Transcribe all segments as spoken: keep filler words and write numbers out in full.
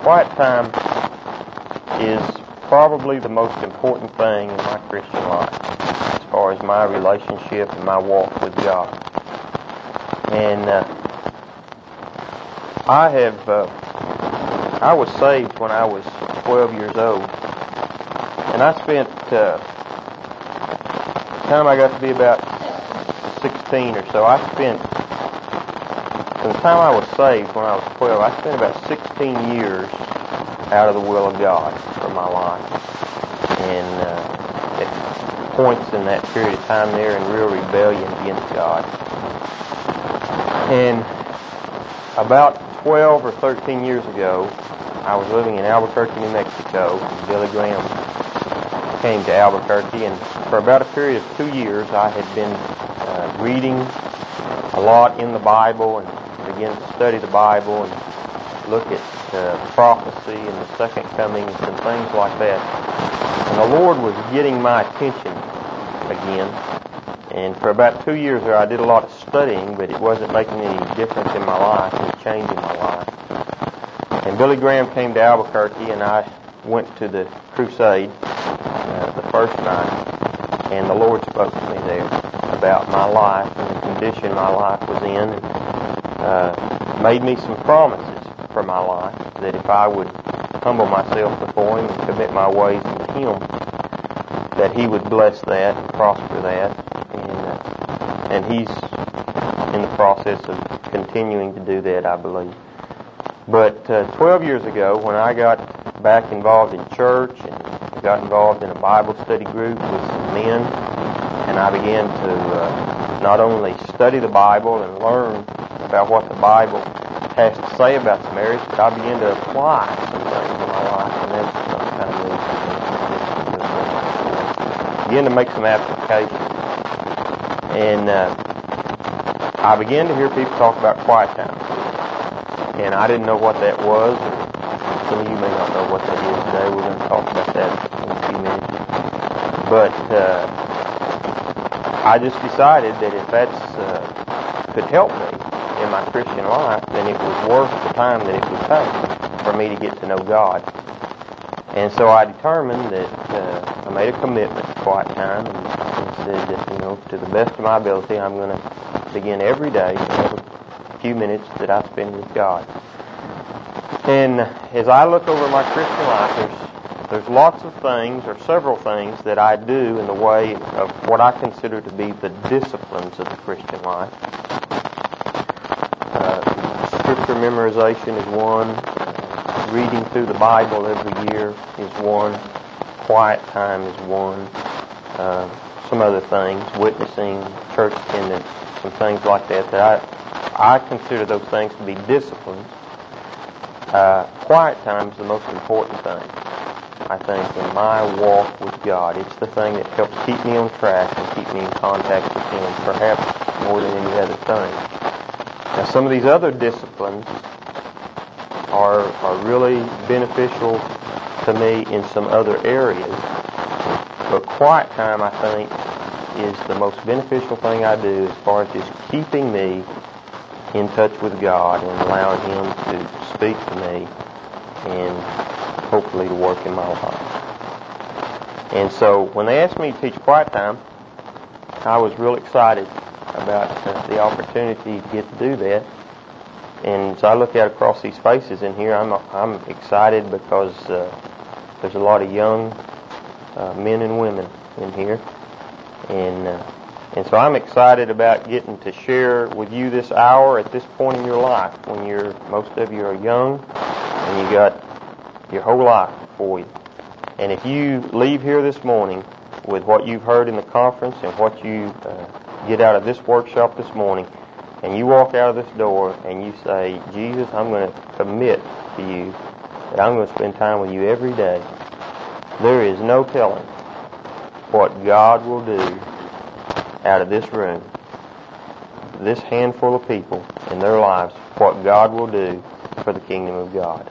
quiet time is probably the most important thing in my Christian life as far as my relationship and my walk with God. And uh, I have, uh, I was saved when I was twelve years old, and I spent, uh, the time I got to be about sixteen or so, I spent, from the time I was saved when I was twelve, I spent about sixteen years out of the will of God for my life. And uh, at points in that period of time there in real rebellion against God. And about twelve or thirteen years ago, I was living in Albuquerque, New Mexico. And Billy Graham came to Albuquerque, and for about a period of two years, I had been uh, reading a lot in the Bible and began to study the Bible and look at uh, prophecy and the second comings and things like that. And the Lord was getting my attention again. And for about two years there, I did a lot of studying, but it wasn't making any difference in my life, any change in my life. And Billy Graham came to Albuquerque, and I went to the crusade uh, the first night, and the Lord spoke to me there about my life and the condition my life was in, and uh, made me some promises for my life, that if I would humble myself before Him and commit my ways to Him, that He would bless that and prosper that. And, uh, and He's in the process of continuing to do that, I believe. But uh, twelve years ago, when I got back involved in church and got involved in a Bible study group with some men, and I began to uh, not only study the Bible and learn about what the Bible has to say about some areas, but I began to apply some things in my life, and that's some kind of news. Began to make some applications. And uh, I began to hear people talk about quiet time. And I didn't know what that was. Some of you may not know what that is today. We're going to talk about that in a few minutes. But uh, I just decided that if that's uh, could help me in my Christian life, then it was worth the time that it would take for me to get to know God. And so I determined that uh, I made a commitment to quiet time and, and said that, you know, to the best of my ability, I'm going to begin every day to have a few minutes that I spend with God. And as I look over my Christian life, there's, there's lots of things, or several things, that I do in the way of what I consider to be the disciplines of the Christian life. Scripture memorization is one. Uh, reading through the Bible every year is one. Quiet time is one. Uh, some other things, witnessing, church attendance, some things like that, that I, I consider those things to be disciplines. Uh, quiet time is the most important thing, I think, in my walk with God. It's the thing that helps keep me on track and keep me in contact with Him, perhaps more than any other thing. Now, some of these other disciplines are are really beneficial to me in some other areas. But quiet time, I think, is the most beneficial thing I do as far as just keeping me in touch with God and allowing Him to speak to me and hopefully to work in my life. And so when they asked me to teach quiet time, I was real excited about uh, the opportunity to get to do that. And as I look out across these faces in here, I'm I'm excited because uh, there's a lot of young uh, men and women in here, and uh, and so I'm excited about getting to share with you this hour at this point in your life, when you're most of you are young and you got your whole life before you. And if you leave here this morning with what you've heard in the conference and what you uh, get out of this workshop this morning, and you walk out of this door and you say, Jesus, I'm going to commit to you that I'm going to spend time with you every day, there is no telling what God will do out of this room, this handful of people in their lives, what God will do for the kingdom of God.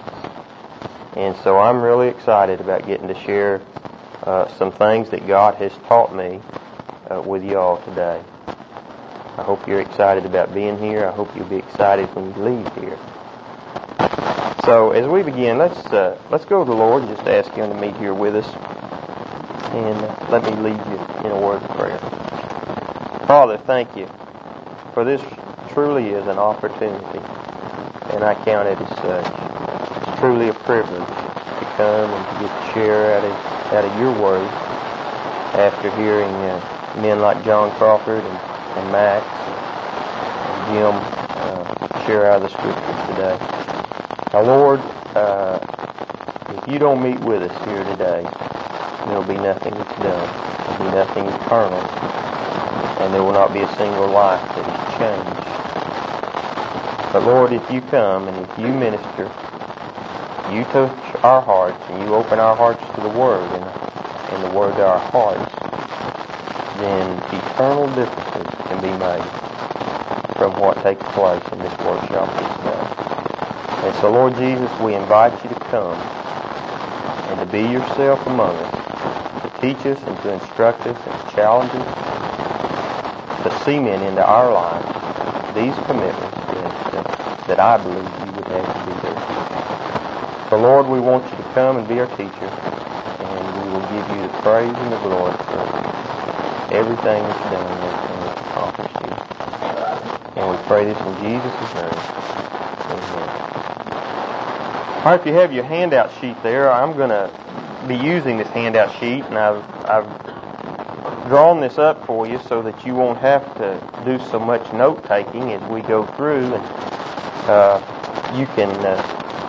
And so I'm really excited about getting to share uh, some things that God has taught me Uh, with you all today. I hope you're excited about being here. I hope you'll be excited when you leave here. So as we begin, let's uh, let's go to the Lord and just ask Him to meet here with us, and uh, let me lead you in a word of prayer. Father, thank you for this. Truly is an opportunity, and I count it as such. It's truly a privilege to come and to get to share out of out of your word after hearing uh, men like John Crawford and, and Max and Jim uh, share out of the Scriptures today. Now, Lord, uh, if you don't meet with us here today, there will be nothing that's done. There will be nothing eternal, and there will not be a single life that is changed. But Lord, if you come and if you minister, you touch our hearts and you open our hearts to the Word and, and the Word to our hearts, then eternal differences can be made from what takes place in this workshop this day. And so, Lord Jesus, we invite you to come and to be yourself among us, to teach us and to instruct us and to challenge us, to cement into our lives these commitments that I believe you would have to be there. So, Lord, we want you to come and be our teacher, and we will give you the praise and the glory for everything that's done and everything that's accomplished here. And we pray this in Jesus' name. Amen. All right, if you have your handout sheet there, I'm going to be using this handout sheet, and I've, I've drawn this up for you so that you won't have to do so much note-taking as we go through, and Uh, you can uh,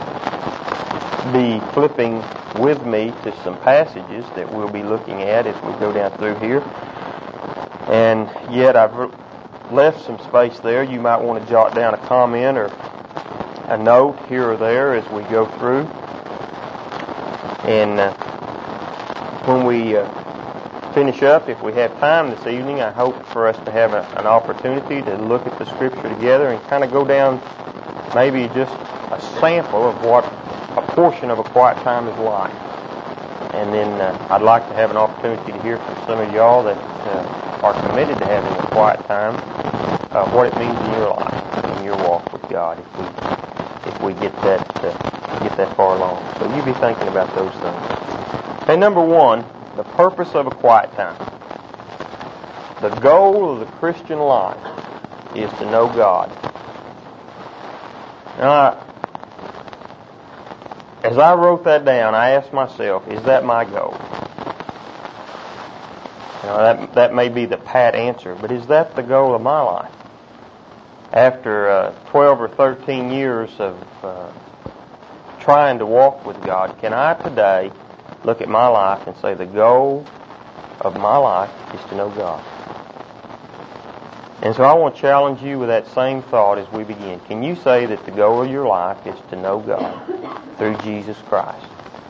be flipping with me to some passages that we'll be looking at as we go down through here. And yet I've left some space there. You might want to jot down a comment or a note here or there as we go through. And uh, when we uh, finish up, if we have time this evening, I hope for us to have a, an opportunity to look at the Scripture together and kind of go down maybe just a sample of what a portion of a quiet time is like. And then uh, I'd like to have an opportunity to hear from some of y'all that uh, are committed to having a quiet time, uh, what it means in your life, in your walk with God, if we if we get that uh, get that far along. So you be thinking about those things. Okay, number one, the purpose of a quiet time. The goal of the Christian life is to know God. Now, as I wrote that down, I asked myself, is that my goal? You know, that that may be the pat answer, but is that the goal of my life? After uh, twelve or thirteen years of uh, trying to walk with God, can I today look at my life and say the goal of my life is to know God? And so I want to challenge you with that same thought as we begin. Can you say that the goal of your life is to know God through Jesus Christ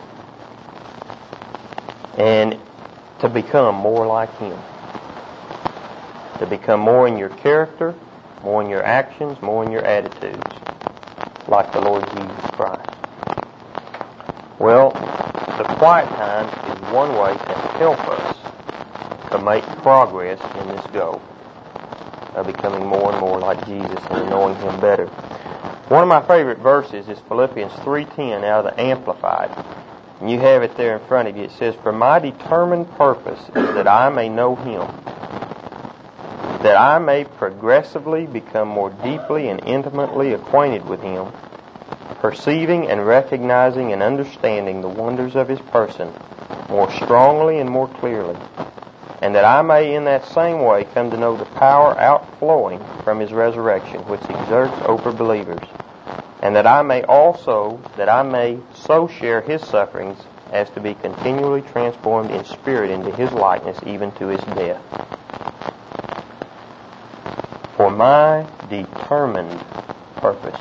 and to become more like Him? To become more in your character, more in your actions, more in your attitudes, like the Lord Jesus Christ. Well, the quiet time is one way to help us to make progress in this goal of becoming more and more like Jesus and knowing Him better. One of my favorite verses is Philippians three ten out of the Amplified. And you have it there in front of you. It says, "For my determined purpose is that I may know Him, that I may progressively become more deeply and intimately acquainted with Him, perceiving and recognizing and understanding the wonders of His person more strongly and more clearly, and that I may in that same way come to know the power outflowing from His resurrection, which exerts over believers, and that I may also, that I may so share His sufferings as to be continually transformed in spirit into His likeness, even to His death. For my determined purpose."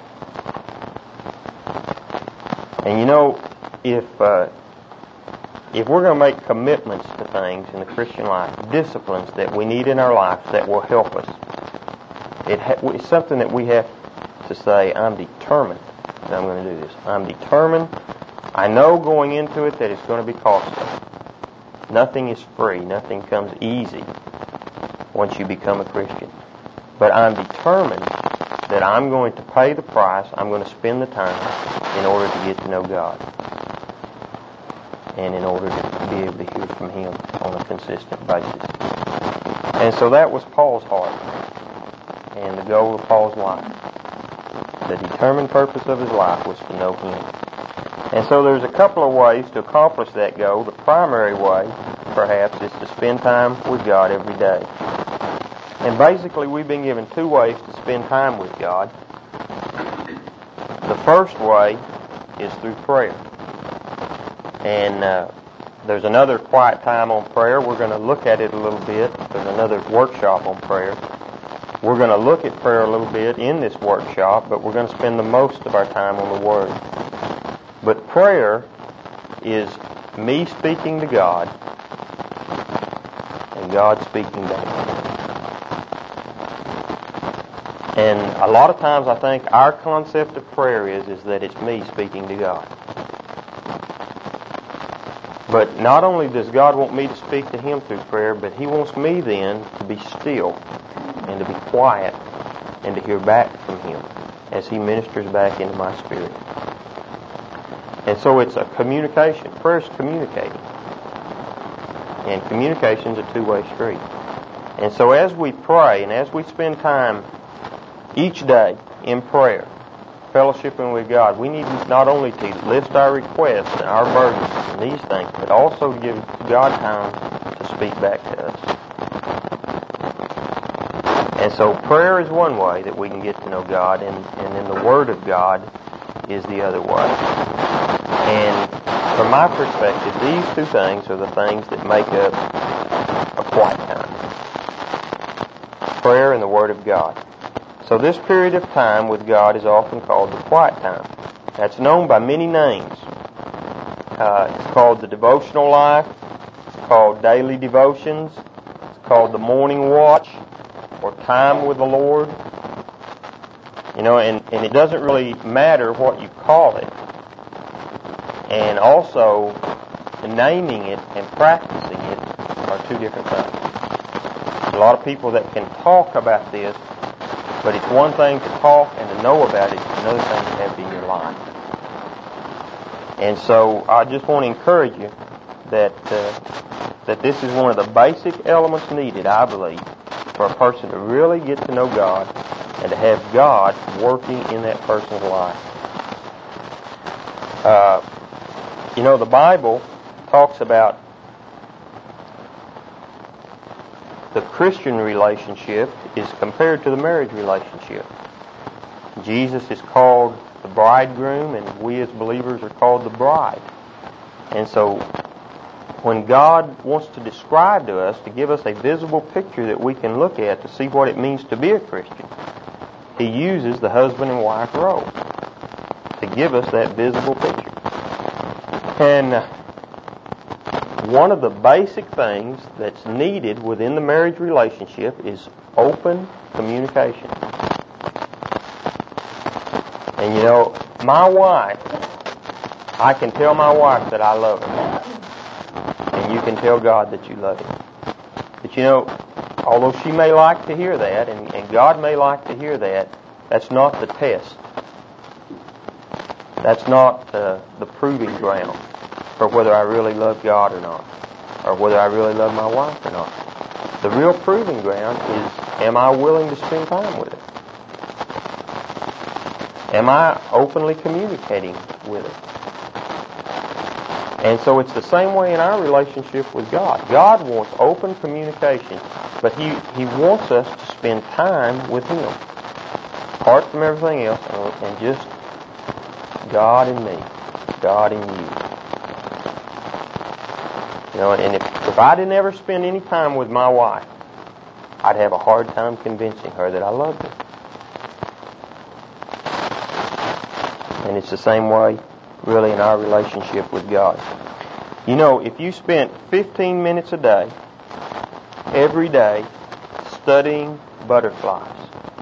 And you know, if uh, if we're going to make commitments to things in the Christian life, disciplines that we need in our lives that will help us, it ha- it's something that we have to say, I'm determined that I'm going to do this. I'm determined. I know going into it that it's going to be costly. Nothing is free. Nothing comes easy once you become a Christian. But I'm determined that I'm going to pay the price, I'm going to spend the time in order to get to know God and in order to be able to hear from Him on a consistent basis. And so that was Paul's heart and the goal of Paul's life. The determined purpose of his life was to know Him. And so there's a couple of ways to accomplish that goal. The primary way, perhaps, is to spend time with God every day. And basically, we've been given two ways to spend time with God. The first way is through prayer. And uh, there's another quiet time on prayer. We're going to look at it a little bit. There's another workshop on prayer. We're going to look at prayer a little bit in this workshop, but we're going to spend the most of our time on the Word. But prayer is me speaking to God and God speaking back. And a lot of times I think our concept of prayer is, is that it's me speaking to God. But not only does God want me to speak to Him through prayer, but He wants me then to be still and to be quiet and to hear back from Him as He ministers back into my spirit. And so it's a communication. Prayer is communicating. And communication is a two-way street. And so as we pray and as we spend time each day in prayer, fellowshipping with God, we need not only to list our requests and our burdens and these things, but also to give God time to speak back to us. And so prayer is one way that we can get to know God, and, and then the Word of God is the other way. And from my perspective, these two things are the things that make up a quiet time. Prayer and the Word of God. So this period of time with God is often called the quiet time. That's known by many names. Uh, it's called the devotional life. It's called daily devotions. It's called the morning watch or time with the Lord. You know, and, and it doesn't really matter what you call it. And also, naming it and practicing it are two different things. There's a lot of people that can talk about this, but it's one thing to talk and to know about it. It's another thing to have it in your life. And so I just want to encourage you that uh, that this is one of the basic elements needed, I believe, for a person to really get to know God and to have God working in that person's life. Uh, you know, the Bible talks about the Christian relationship is compared to the marriage relationship. Jesus is called the bridegroom, and we as believers are called the bride. And so when God wants to describe to us, to give us a visible picture that we can look at to see what it means to be a Christian, He uses the husband and wife role to give us that visible picture. And one of the basic things that's needed within the marriage relationship is open communication. And you know, my wife, I can tell my wife that I love her. And you can tell God that you love Him. But you know, although she may like to hear that, and, and God may like to hear that, that's not the test. That's not uh, the proving ground for whether I really love God or not, or whether I really love my wife or not. The real proving ground is, am I willing to spend time with her? Am I openly communicating with her? And so it's the same way in our relationship with God. God wants open communication, but He, He wants us to spend time with Him, apart from everything else, and, and just God and me, God and you. You know, and if, if I didn't ever spend any time with my wife, I'd have a hard time convincing her that I loved her. And it's the same way, really, in our relationship with God. You know, if you spent fifteen minutes a day, every day, studying butterflies,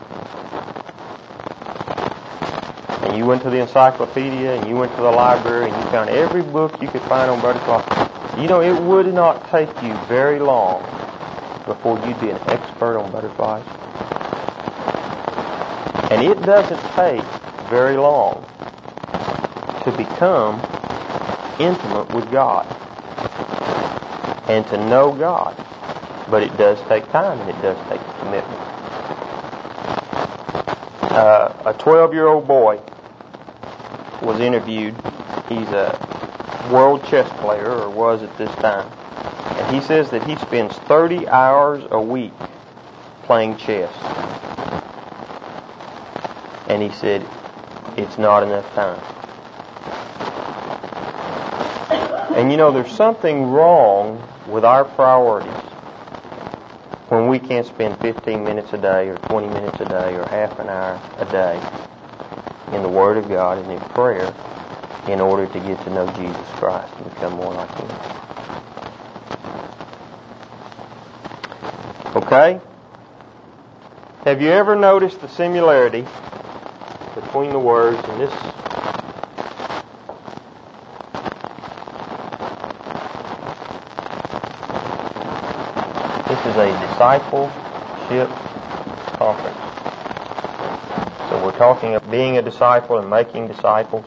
and you went to the encyclopedia and you went to the library and you found every book you could find on butterflies, you know, it would not take you very long before you'd be an expert on butterflies. And it doesn't take very long to become intimate with God and to know God. But it does take time, and it does take a commitment. Uh, a twelve-year-old boy was interviewed. He's a world chess player, or was at this time. And he says that he spends thirty hours a week playing chess. And he said, it's not enough time. And you know, there's something wrong with our priorities when we can't spend fifteen minutes a day, or twenty minutes a day, or half an hour a day in the Word of God and in prayer in order to get to know Jesus Christ and become more like Him. Okay? Have you ever noticed the similarity between the words in this? This is a discipleship conference. So we're talking of being a disciple and making disciples.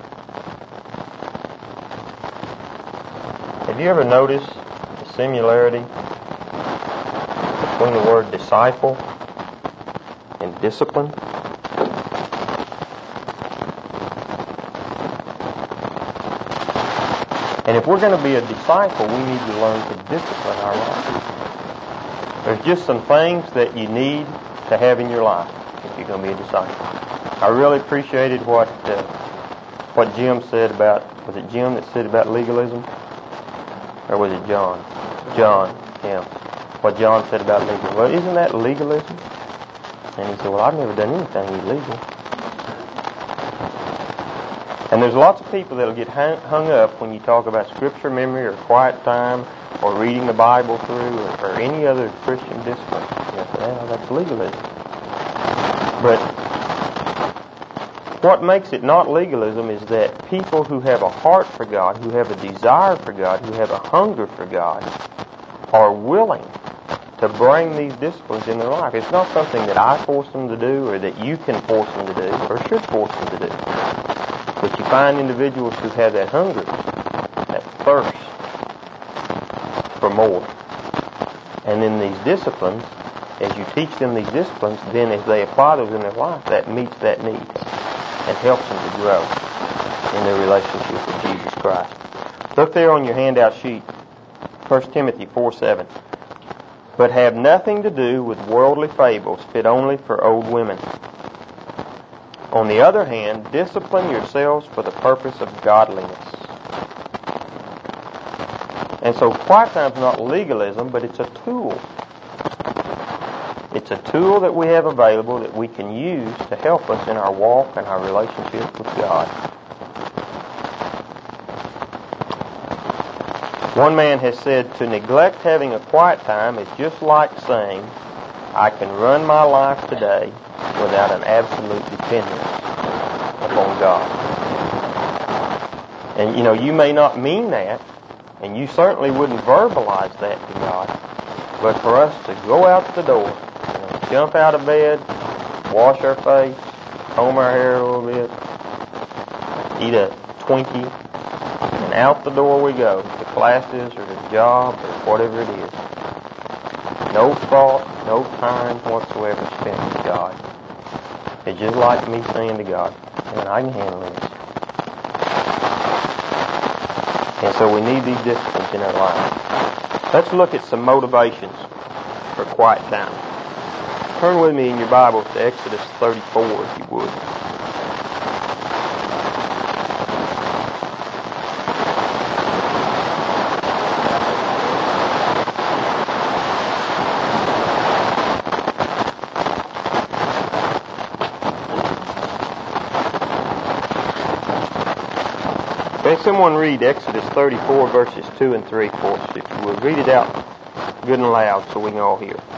Have you ever noticed the similarity between the word disciple and discipline? And if we're going to be a disciple, we need to learn to discipline our lives. There's just some things that you need to have in your life if you're going to be a disciple. I really appreciated what uh, what Jim said about, was it Jim that said about legalism? Or was it John? John, yeah. What John said about legalism. Well, isn't that legalism? And he said, well, I've never done anything illegal. And there's lots of people that'll get hung up when you talk about scripture memory or quiet time or reading the Bible through or, or any other Christian discipline. You know, well, that's legalism. But what makes it not legalism is that people who have a heart for God, who have a desire for God, who have a hunger for God, are willing to bring these disciplines in their life. It's not something that I force them to do or that you can force them to do or should force them to do. But you find individuals who have that hunger, that thirst for more. And then these disciplines, as you teach them these disciplines, then as they apply those in their life, that meets that need and helps them to grow in their relationship with Jesus Christ. Look there on your handout sheet, First Timothy four seven. But have nothing to do with worldly fables fit only for old women. On the other hand, discipline yourselves for the purpose of godliness. And so quiet time is not legalism, but it's a tool. It's a tool that we have available that we can use to help us in our walk and our relationship with God. One man has said, to neglect having a quiet time is just like saying, I can run my life today without an absolute dependence upon God. And you know, you may not mean that, and you certainly wouldn't verbalize that to God, but for us to go out the door, you know, jump out of bed, wash our face, comb our hair a little bit, eat a Twinkie, and out the door we go, to classes or to job or whatever it is. No thought, no time whatsoever spent with God. It's just like me saying to God, man, I can handle this. And so we need these disciplines in our lives. Let's look at some motivations for quiet time. Turn with me in your Bibles to Exodus thirty-four, if you would. May someone read Exodus thirty-four, verses two and three for us, if you would. Read it out good and loud so we can all hear.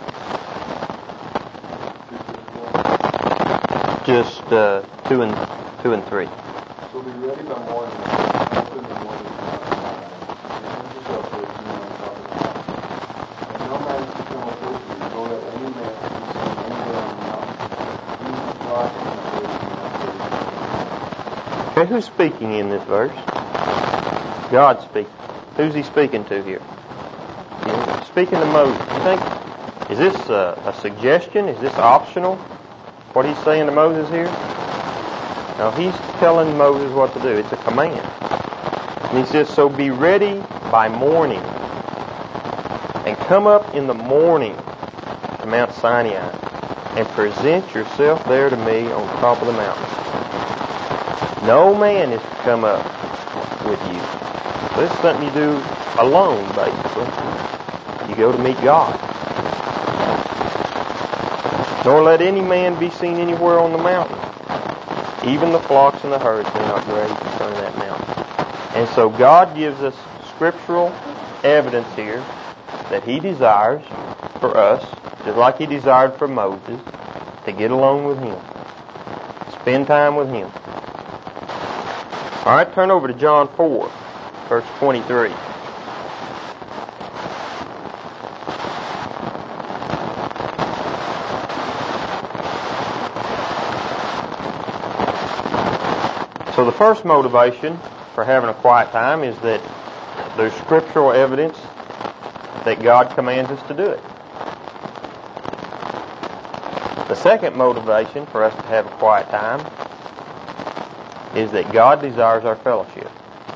Just uh, two and two and three. So be ready by morning, up in the morning, and yourself for it, you know, on top of the house. And no man shall come approach you, nor let any man be seen anywhere on the mountain. You Okay, who's speaking in this verse? God speaking. Who's he speaking to here? He's speaking to Moses. You think, is this a, a suggestion? Is this optional? What he's saying to Moses here? No, he's telling Moses what to do. It's a command. And he says, so be ready by morning and come up in the morning to Mount Sinai and present yourself there to me on top of the mountain. No man is to come up with you. This is something you do alone, basically. You go to meet God. Nor let any man be seen anywhere on the mountain. Even the flocks and the herds may not graze in front of that mountain. And so God gives us scriptural evidence here that He desires for us, just like He desired for Moses, to get along with Him. Spend time with Him. All right, turn over to John four, verse twenty-three. So the first motivation for having a quiet time is that there's scriptural evidence that God commands us to do it. The second motivation for us to have a quiet time is that God desires our fellowship.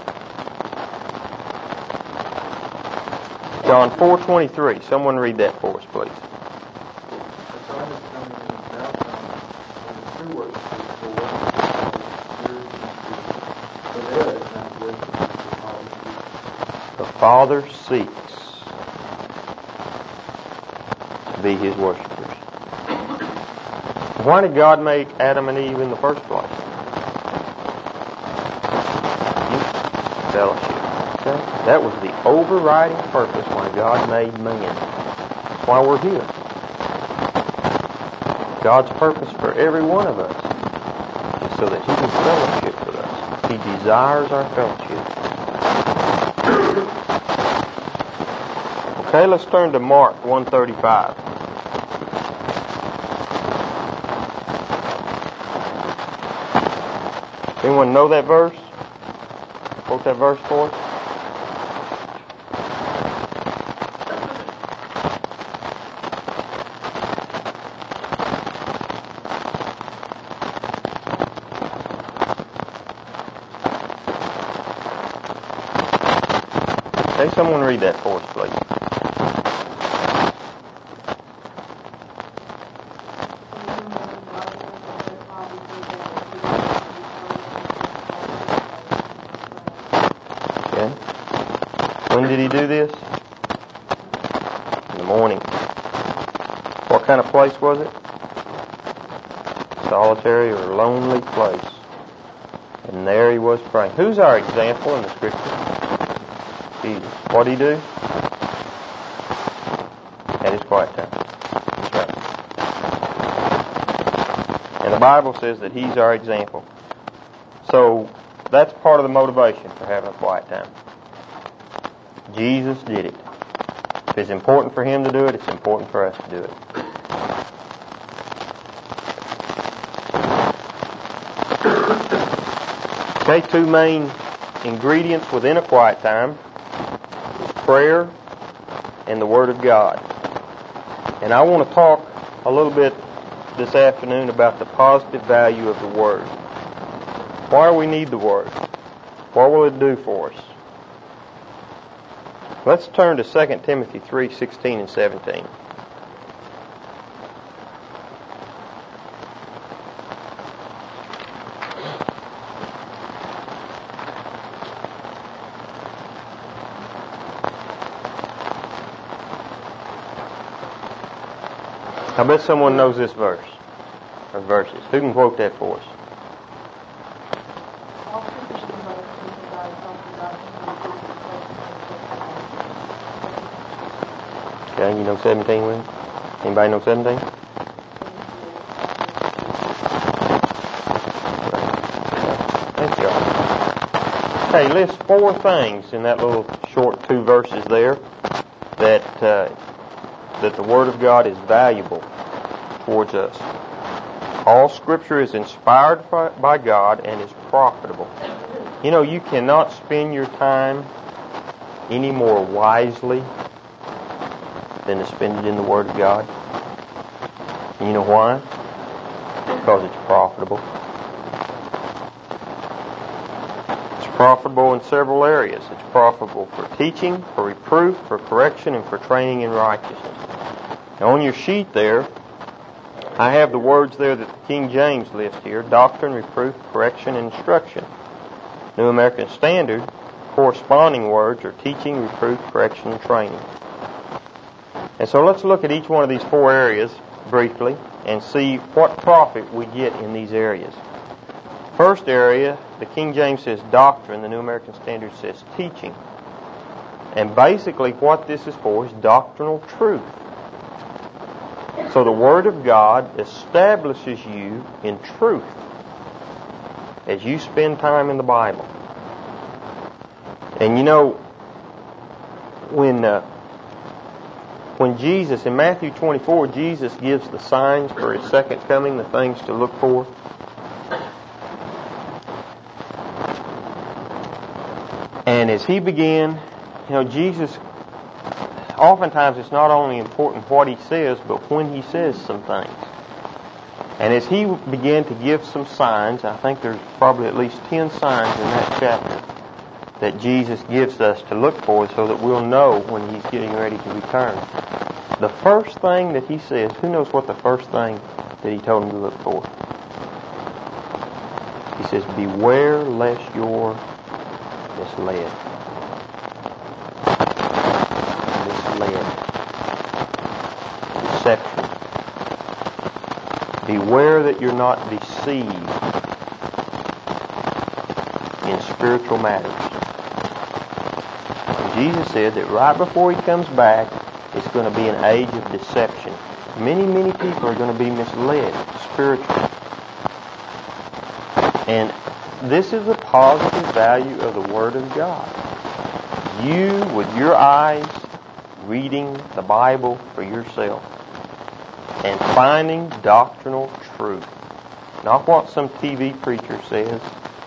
John four twenty-three. Someone read that for us, please. The Father seeks to be His worshipers. Why did God make Adam and Eve in the first place? Fellowship. Okay? That was the overriding purpose why God made man. That's why we're here. God's purpose for every one of us is so that He can fellowship with us. He desires our fellowship. Okay, let's turn to Mark one thirty-five. Anyone know that verse? Quote that verse for us. Okay, someone read that for us, please. When did He do this? In the morning. What kind of place was it? Solitary or lonely place. And there He was praying. Who's our example in the Scripture? Jesus. What did He do? At His quiet time. That's right. And the Bible says that He's our example. So that's part of the motivation for having a quiet time. Jesus did it. If it's important for Him to do it, it's important for us to do it. Okay, two main ingredients within a quiet time: prayer and the Word of God. And I want to talk a little bit this afternoon about the positive value of the Word. Why do we need the Word? What will it do for us? Let's turn to Second Timothy three sixteen and seventeen. I bet someone knows this verse, or verses. Who can quote that for us? Okay, you know seventeen, Lynn? Anybody know seventeen? Thank you. Okay, list four things in that little short two verses there that uh, that the Word of God is valuable towards us. All Scripture is inspired by God and is profitable. You know, you cannot spend your time any more wisely than to spend it in the Word of God. And you know why? Because it's profitable. It's profitable in several areas. It's profitable for teaching, for reproof, for correction, and for training in righteousness. Now on your sheet there, I have the words there that the King James lists here: doctrine, reproof, correction, and instruction. New American Standard, corresponding words are teaching, reproof, correction, and training. And so let's look at each one of these four areas briefly and see what profit we get in these areas. First area, the King James says doctrine, the New American Standard says teaching. And basically what this is for is doctrinal truth. So the Word of God establishes you in truth as you spend time in the Bible. And you know, when uh, when Jesus, in Matthew twenty-four, Jesus gives the signs for His second coming, the things to look for. And as He began, you know, Jesus, oftentimes it's not only important what He says, but when He says some things. And as He began to give some signs, I think there's probably at least ten signs in that chapter that Jesus gives us to look for so that we'll know when He's getting ready to return. The first thing that He says, who knows what the first thing that He told them to look for? He says, beware lest you're misled. Misled. Deception. Beware that you're not deceived in spiritual matters. Jesus said that right before He comes back, it's going to be an age of deception. Many, many people are going to be misled spiritually. And this is the positive value of the Word of God. You, with your eyes, reading the Bible for yourself and finding doctrinal truth. Not what some T V preacher says,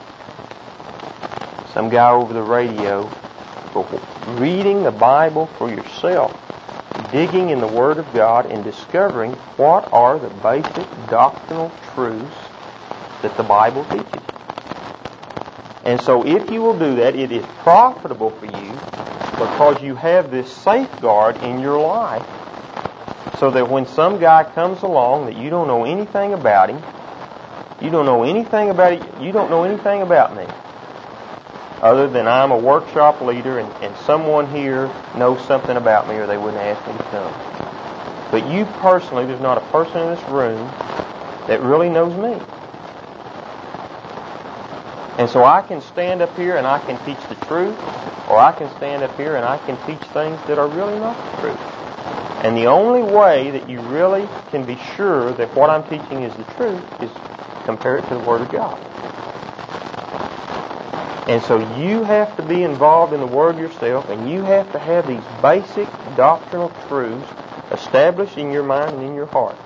some guy over the radio, but reading the Bible for yourself, digging in the Word of God and discovering what are the basic doctrinal truths that the Bible teaches. And so if you will do that, it is profitable for you because you have this safeguard in your life so that when some guy comes along that you don't know anything about him, you don't know anything about it, you don't know anything about me, other than I'm a workshop leader and, and someone here knows something about me or they wouldn't ask me to come. But you personally, there's not a person in this room that really knows me. And so I can stand up here and I can teach the truth, or I can stand up here and I can teach things that are really not the truth. And the only way that you really can be sure that what I'm teaching is the truth is compare it to the Word of God. And so you have to be involved in the Word yourself, and you have to have these basic doctrinal truths established in your mind and in your heart.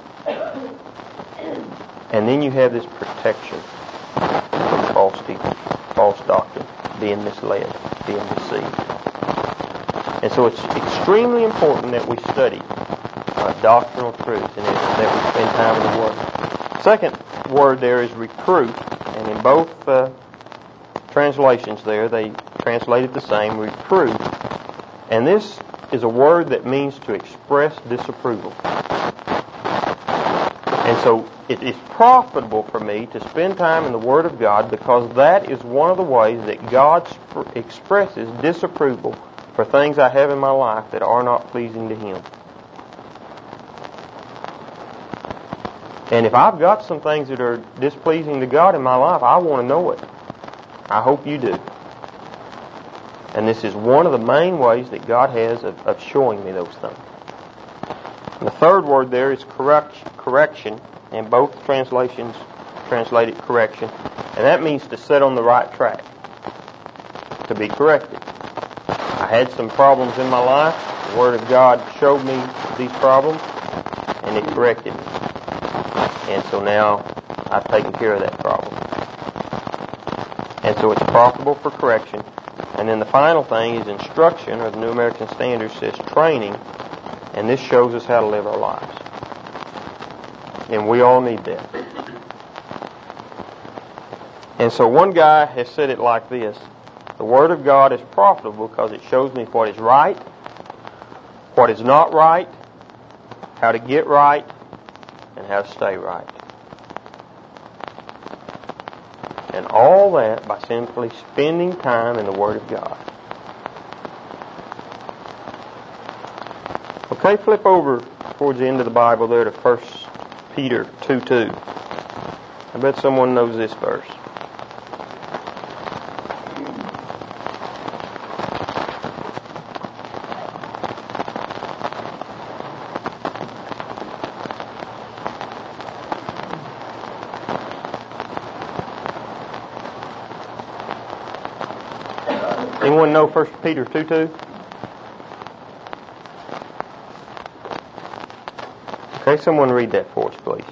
And then you have this protection from false teaching, false doctrine, being misled, being deceived. And so it's extremely important that we study uh, doctrinal truths and that we spend time in the Word. Second word there is reproof, and in both uh, translations there, they translated the same, reproof. And this is a word that means to express disapproval. And so it is profitable for me to spend time in the Word of God because that is one of the ways that God sp- expresses disapproval for things I have in my life that are not pleasing to Him. And if I've got some things that are displeasing to God in my life, I want to know it. I hope you do. And this is one of the main ways that God has of, of showing me those things. And the third word there is correct, correction, and both translations translate it correction. And that means to set on the right track, to be corrected. I had some problems in my life. The Word of God showed me these problems, and it corrected me. And so now I've taken care of that problem. And so it's profitable for correction. And then the final thing is instruction, or the New American Standard says training, and this shows us how to live our lives. And we all need that. And so one guy has said it like this: the Word of God is profitable because it shows me what is right, what is not right, how to get right, and how to stay right. And all that by simply spending time in the Word of God. Okay, flip over towards the end of the Bible there to First Peter two two. I bet someone knows this verse. Anyone know First Peter two two? Okay, someone read that for us, please.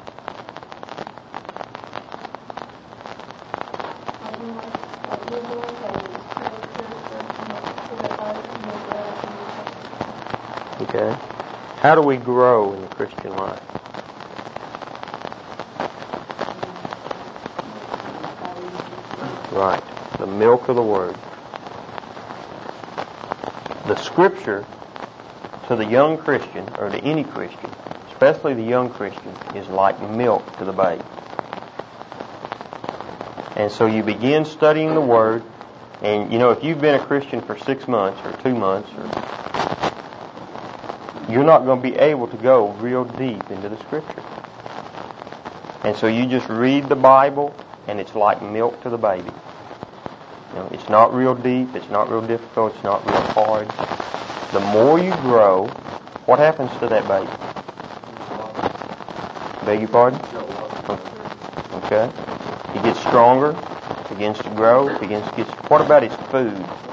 Okay. How do we grow in the Christian life? Right. The milk of the Word. The Scripture to the young Christian, or to any Christian, especially the young Christian, is like milk to the babe. And so you begin studying the Word, and you know, if you've been a Christian for six months or two months, or you're not going to be able to go real deep into the Scripture. And so you just read the Bible, and it's like milk to the baby. You know, it's not real deep, it's not real difficult, it's not real hard. The more you grow, what happens to that baby? Beg your pardon? Okay. He gets stronger, begins to grow, begins to get... What about his food?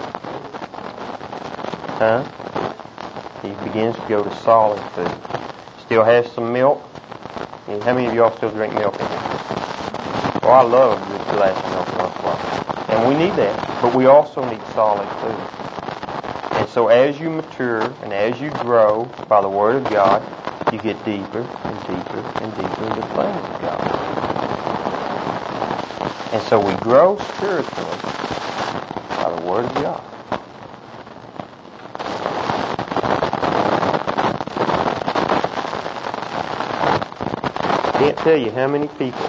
Huh? He begins to go to solid food. Still has some milk. How many of y'all still drink milk in here? Well, I love this glass of milk once in a while. And we need that, but we also need solid food. And so as you mature and as you grow by the Word of God, you get deeper and deeper and deeper into the things of God. And so we grow spiritually by the Word of God. I can't tell you how many people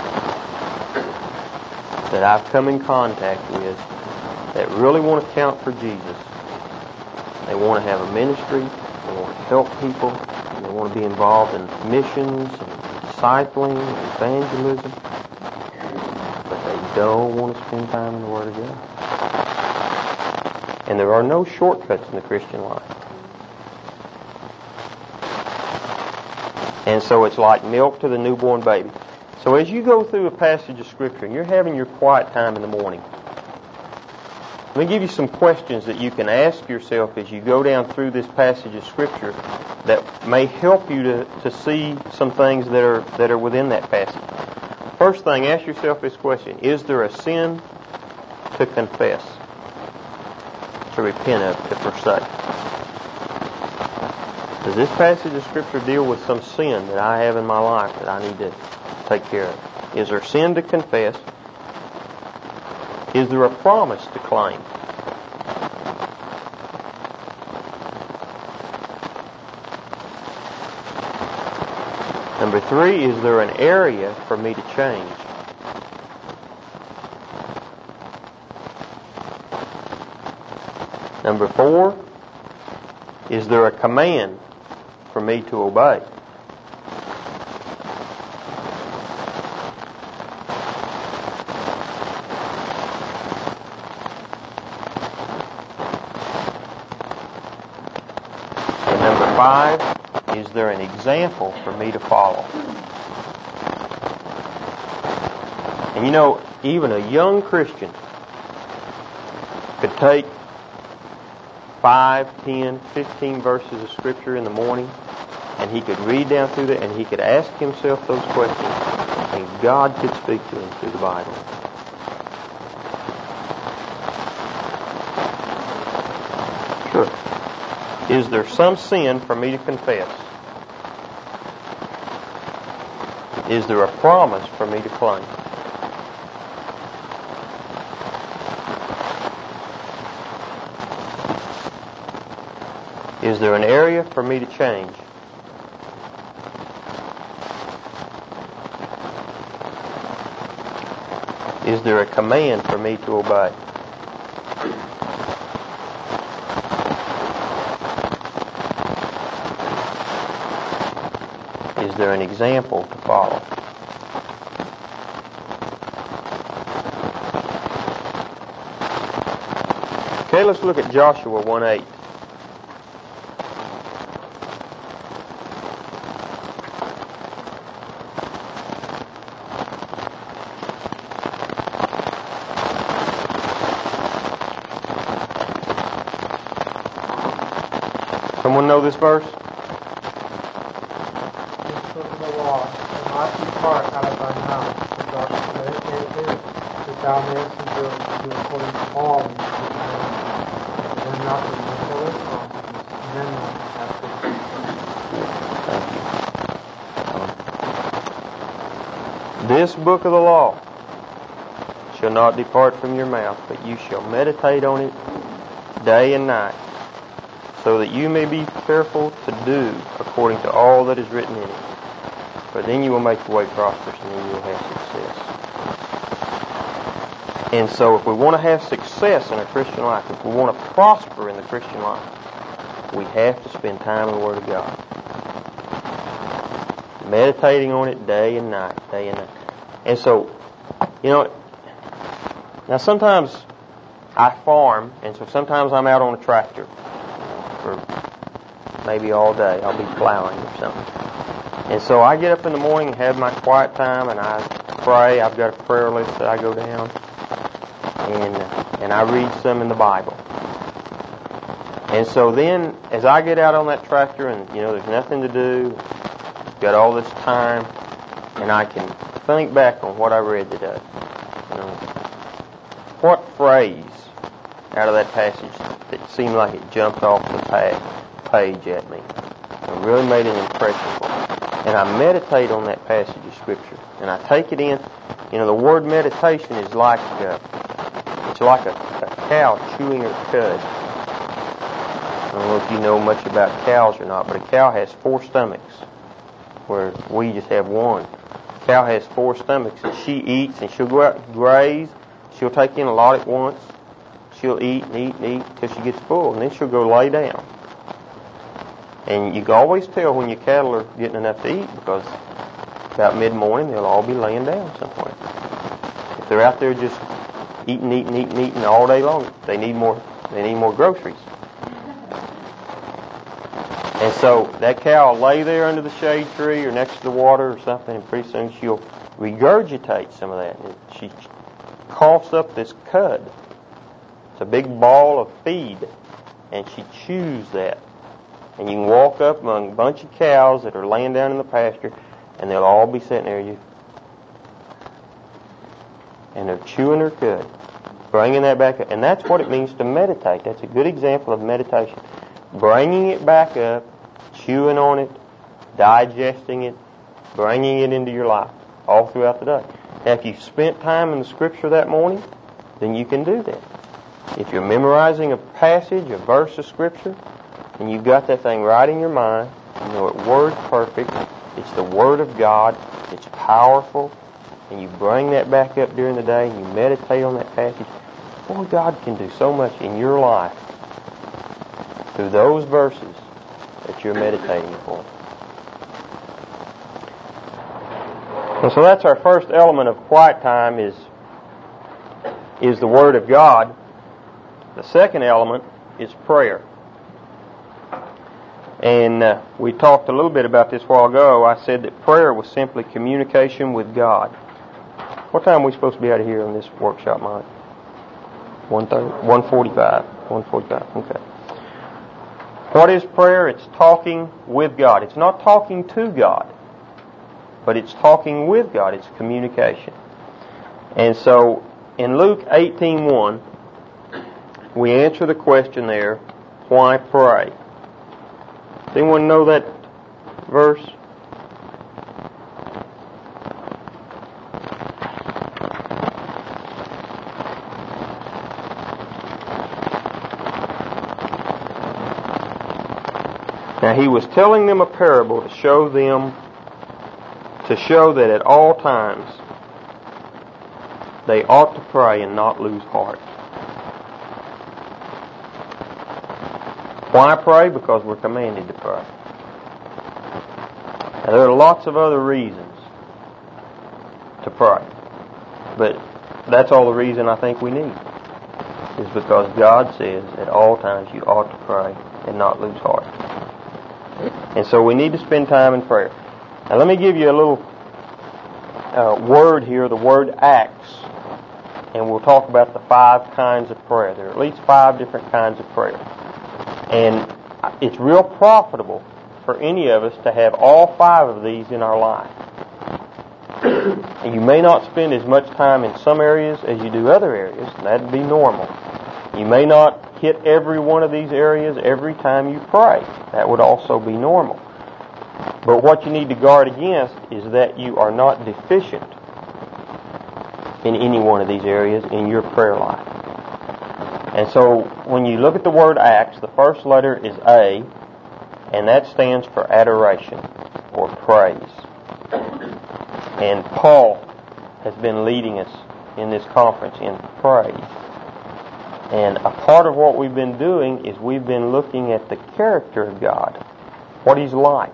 that I've come in contact with that really want to count for Jesus. They want to have a ministry, they want to help people, they want to be involved in missions and discipling and evangelism, but they don't want to spend time in the Word of God. And there are no shortcuts in the Christian life. And so it's like milk to the newborn baby. So as you go through a passage of Scripture and you're having your quiet time in the morning, let me give you some questions that you can ask yourself as you go down through this passage of Scripture that may help you to, to see some things that are that are within that passage. First thing, ask yourself this question: is there a sin to confess, to repent of, to forsake? Does this passage of Scripture deal with some sin that I have in my life that I need to take care of? Is there sin to confess? Is there a promise to claim? Number three, is there an area for me to change? Number four, is there a command for me to obey? And number five, is there an example for me to follow? And you know, even a young Christian could take five, ten, fifteen verses of Scripture in the morning, and he could read down through that, and he could ask himself those questions. And God could speak to him through the Bible. Sure. Is there some sin for me to confess? Is there a promise for me to claim? Is there an area for me to change? Is there a command for me to obey? Is there an example to follow? Okay, let's look at Joshua one eight. Someone know this verse? This book of the law shall not depart out of thy mouth, but thou shalt meditate in it, that thou mayest observe to do according to all these commandments. And then not to remember their promises, and then not to have Thank you. This book of the law shall not depart from your mouth, but you shall meditate on it day and night, so that you may be careful to do according to all that is written in it. For then you will make your way prosperous, and then you will have success. And so if we want to have success in our Christian life, if we want to prosper in the Christian life, we have to spend time in the Word of God. Meditating on it day and night, day and night. And so, you know, now sometimes I farm, and so sometimes I'm out on a tractor for maybe all day. I'll be plowing or something. And so I get up in the morning and have my quiet time, and I pray. I've got a prayer list that I go down, and and I read some in the Bible. And so then, as I get out on that tractor, and you know, there's nothing to do, got all this time, and I can think back on what I read today. You know, what phrase out of that passage that seemed like it jumped off the page at me and really made an impression for me. And I meditate on that passage of Scripture, and I take it in. You know, the word meditation is like a, it's like a, a cow chewing her cud. I don't know if you know much about cows or not, but a cow has four stomachs, where we just have one. A cow has four stomachs, and she eats, and she'll go out and graze. She'll take in a lot at once. She'll eat and eat and eat until she gets full, and then she'll go lay down. And you can always tell when your cattle are getting enough to eat, because about mid-morning they'll all be laying down somewhere. If they're out there just eating, eating, eating, eating all day long, they need more. They need more groceries. And so that cow will lay there under the shade tree or next to the water or something, and pretty soon she'll regurgitate some of that. And she coughs up this cud. It's a big ball of feed, and she chews that. And you can walk up among a bunch of cows that are laying down in the pasture, and they'll all be sitting there, you, and they're chewing their cud, bringing that back up. And that's what it means to meditate. That's a good example of meditation. Bringing it back up, chewing on it, digesting it, bringing it into your life all throughout the day. Now, if you've spent time in the Scripture that morning, then you can do that. If you're memorizing a passage, a verse of Scripture, and you've got that thing right in your mind, you know it word perfect, it's the Word of God, it's powerful, and you bring that back up during the day, and you meditate on that passage, boy, God can do so much in your life through those verses that you're meditating upon. And so that's our first element of quiet time is, is the Word of God. The second element is prayer. And uh, we talked a little bit about this a while ago. I said that prayer was simply communication with God. What time are we supposed to be out of here on this workshop, Mike? one thirty? one forty-five. one forty-five, okay. What is prayer? It's talking with God. It's not talking to God. but it's talking with God. It's communication. And so in Luke eighteen one, we answer the question there, why pray? Does anyone know that verse? Now he was telling them a parable to show them, to show that at all times they ought to pray and not lose heart. Why pray? Because we're commanded to pray. Now, there are lots of other reasons to pray, but that's all the reason I think we need, is because God says at all times you ought to pray and not lose heart. And so we need to spend time in prayer. Now let me give you a little uh, word here, the word acts, and we'll talk about the five kinds of prayer. There are at least five different kinds of prayer. And it's real profitable for any of us to have all five of these in our life. And you may not spend as much time in some areas as you do other areas, and that'd be normal. You may not hit every one of these areas every time you pray. That would also be normal. But what you need to guard against is that you are not deficient in any one of these areas in your prayer life. And so when you look at the word acts, the first letter is A, and that stands for adoration or praise. And Paul has been leading us in this conference in praise. And a part of what we've been doing is we've been looking at the character of God, what He's like.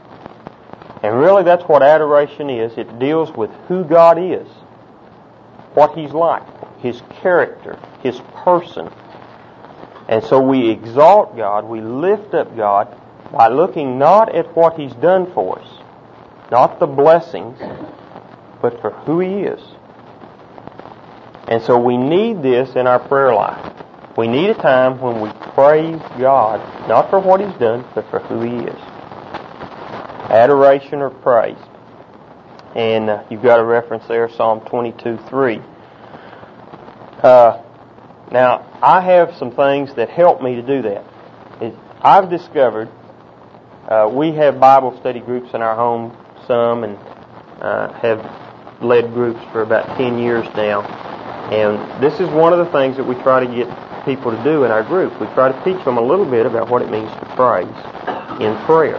And really that's what adoration is. It deals with who God is, what He's like, His character, His person. And so we exalt God, we lift up God by looking not at what He's done for us, not the blessings, but for who He is. And so we need this in our prayer life. We need a time when we praise God, not for what He's done, but for who He is. Adoration or praise. And uh, you've got a reference there, Psalm twenty-two three. Uh, now, I have some things that help me to do that. It, I've discovered, uh, we have Bible study groups in our home, some, and uh, have led groups for about ten years now. And this is one of the things that we try to get people to do in our group. We try to teach them a little bit about what it means to praise in prayer.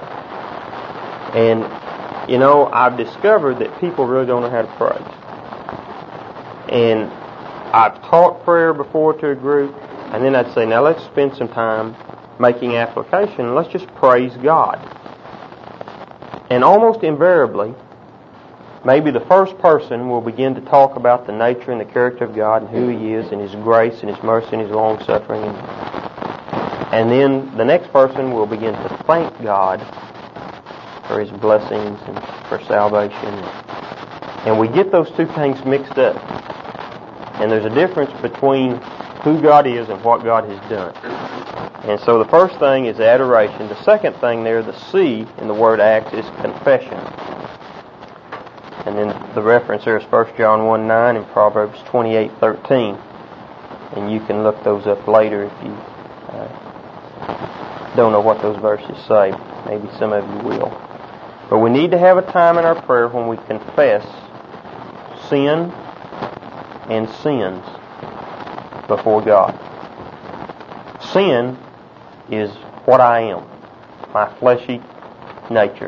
And, you know, I've discovered that people really don't know how to praise. And I've taught prayer before to a group, and then I'd say, now let's spend some time making application, and let's just praise God. And almost invariably, maybe the first person will begin to talk about the nature and the character of God and who He is and His grace and His mercy and His long-suffering. And then the next person will begin to thank God for His blessings and for salvation. And we get those two things mixed up. And there's a difference between who God is and what God has done. And so the first thing is adoration. The second thing there, the C in the word acts, is confession. And then the reference there is First John one nine and Proverbs twenty-eight thirteen. And you can look those up later if you uh, don't know what those verses say. Maybe some of you will. But we need to have a time in our prayer when we confess sin and sins before God. Sin is what I am, my fleshy nature.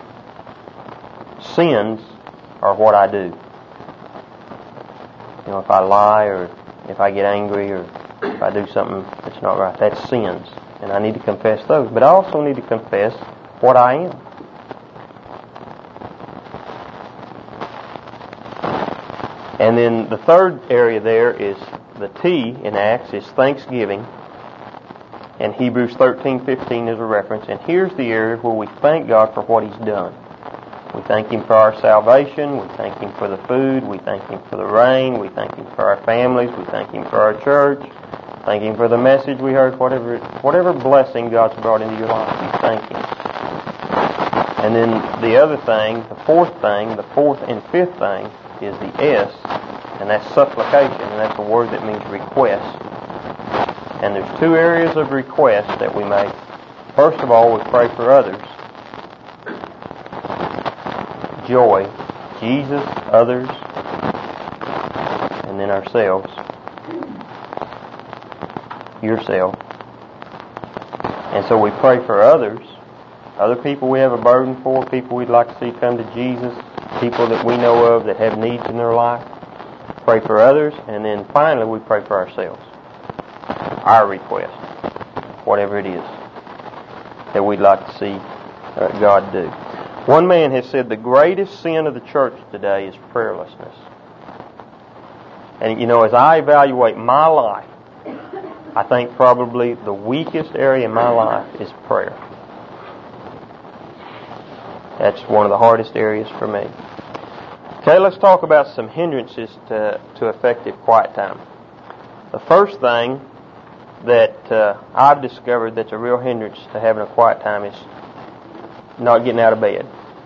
Sins are what I do. You know, if I lie or if I get angry or if I do something that's not right, that's sins. And I need to confess those. But I also need to confess what I am. And then the third area there is the T in Acts is thanksgiving. And Hebrews thirteen fifteen is a reference. And here's the area where we thank God for what He's done. We thank Him for our salvation. We thank Him for the food. We thank Him for the rain. We thank Him for our families. We thank Him for our church. Thank Him for the message we heard. Whatever whatever blessing God's brought into your life, you thank Him. And then the other thing, the fourth thing, the fourth and fifth thing is the S, and that's supplication, and that's a word that means request. And there's two areas of request that we make. First of all, we pray for others. Joy, Jesus, others, and then ourselves. Yourself. And so we pray for others, other people we have a burden for, people we'd like to see come to Jesus, people that we know of that have needs in their life. Pray for others, and then finally we pray for ourselves. Our request, whatever it is that we'd like to see uh, God do. One man has said the greatest sin of the church today is prayerlessness. And you know, as I evaluate my life, I think probably the weakest area in my life is prayer. That's one of the hardest areas for me. Okay, let's talk about some hindrances to, to effective quiet time. The first thing that uh, I've discovered that's a real hindrance to having a quiet time is not getting out of bed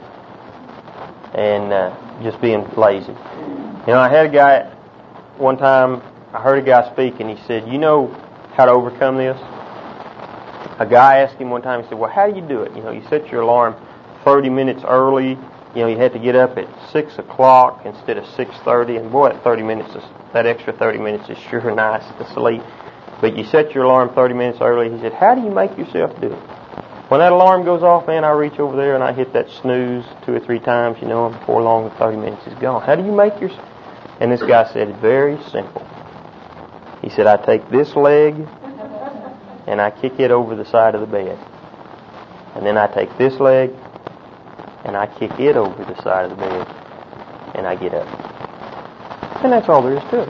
and uh, just being lazy. You know, I had a guy, one time, I heard a guy speak and he said, you know how to overcome this? A guy asked him one time, he said, well, how do you do it? You know, you set your alarm thirty minutes early. You know, you had to get up at six o'clock instead of six thirty. And boy, that thirty minutes, is, that extra thirty minutes is sure nice to sleep. But you set your alarm thirty minutes early. He said, how do you make yourself do it? When that alarm goes off, man, I reach over there and I hit that snooze two or three times, you know, and before long the thirty minutes is gone. How do you make yourself? And this guy said, it's very simple. He said, I take this leg and I kick it over the side of the bed. And then I take this leg and I kick it over the side of the bed and I get up. And that's all there is to it.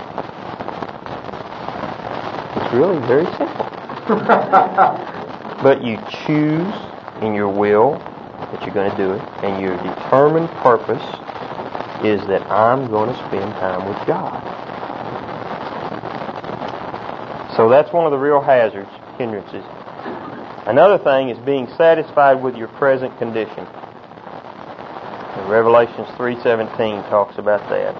It's really very simple. But you choose in your will that you're going to do it, and your determined purpose is that I'm going to spend time with God. So that's one of the real hazards, hindrances. Another thing is being satisfied with your present condition. And Revelations three seventeen talks about that.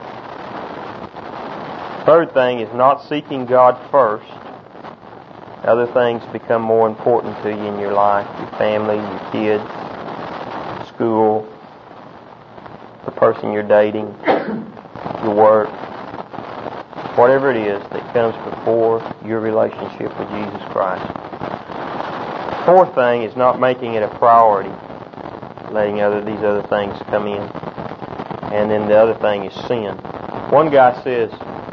Third thing is not seeking God first. Other things become more important to you in your life, your family, your kids, school, the person you're dating, your work, whatever it is that comes before your relationship with Jesus Christ. Fourth thing is not making it a priority, letting other these other things come in. And then the other thing is sin. One guy says,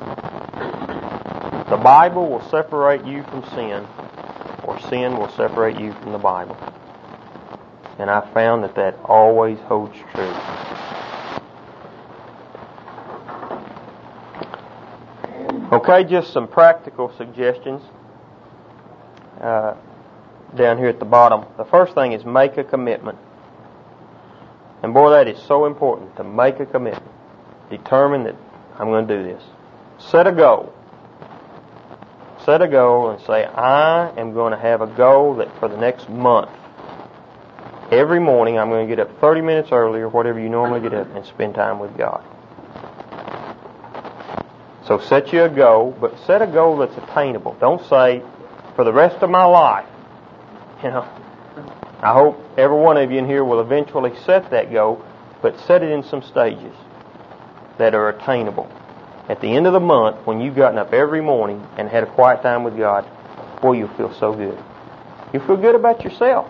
the Bible will separate you from sin, or sin will separate you from the Bible. And I found that that always holds true. Okay, just some practical suggestions uh, down here at the bottom. The first thing is make a commitment. And boy, that is so important, to make a commitment. Determine that I'm going to do this. Set a goal. Set a goal and say, I am going to have a goal that for the next month, every morning I'm going to get up thirty minutes early or whatever you normally get up and spend time with God. So set you a goal, but set a goal that's attainable. Don't say, for the rest of my life. You know, I hope every one of you in here will eventually set that goal, but set it in some stages that are attainable. At the end of the month, when you've gotten up every morning and had a quiet time with God, boy, you'll feel so good. You'll feel good about yourself.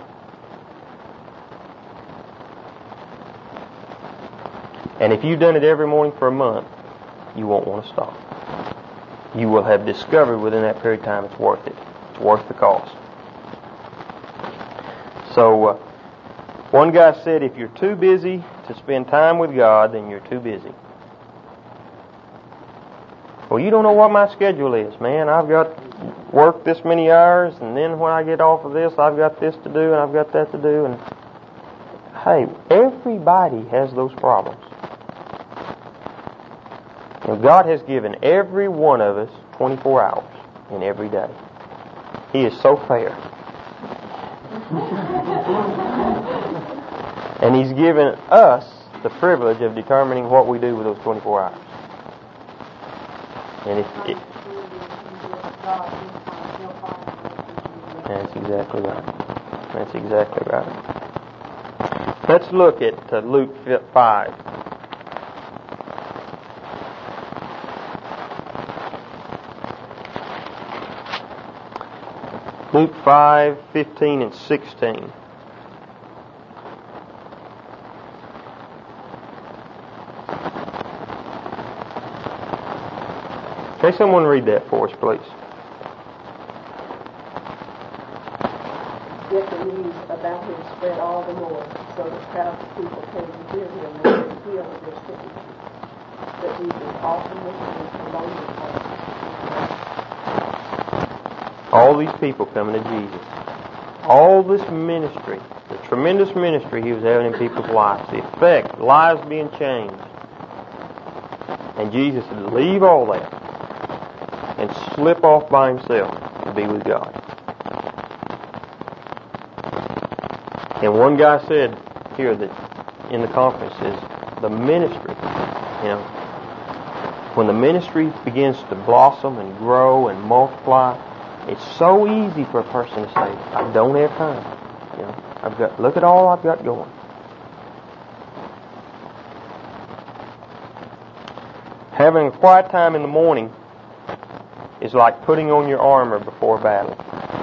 And if you've done it every morning for a month, you won't want to stop. You will have discovered within that period of time it's worth it. It's worth the cost. So, uh, one guy said, if you're too busy to spend time with God, then you're too busy. Well, you don't know what my schedule is, man. I've got work this many hours, and then when I get off of this, I've got this to do, and I've got that to do. And hey, everybody has those problems. And God has given every one of us twenty-four hours in every day. He is so fair. And He's given us the privilege of determining what we do with those twenty-four hours. And if it, that's exactly right. That's exactly right. Let's look at uh, Luke five. Luke five, fifteen and sixteen. Okay, someone read that for us, please. Yet the news about him spread all the more, so that crowds of people came to hear him and to heal of their sicknesses. But Jesus often listened to lonely places. All these people coming to Jesus. All this ministry, the tremendous ministry He was having in people's lives, the effect, lives being changed. And Jesus would leave all that and slip off by Himself to be with God. And one guy said here that in the conference is the ministry, you know, when the ministry begins to blossom and grow and multiply, it's so easy for a person to say, I don't have time. You know, I've got, look at all I've got going. Having a quiet time in the morning is like putting on your armor before battle.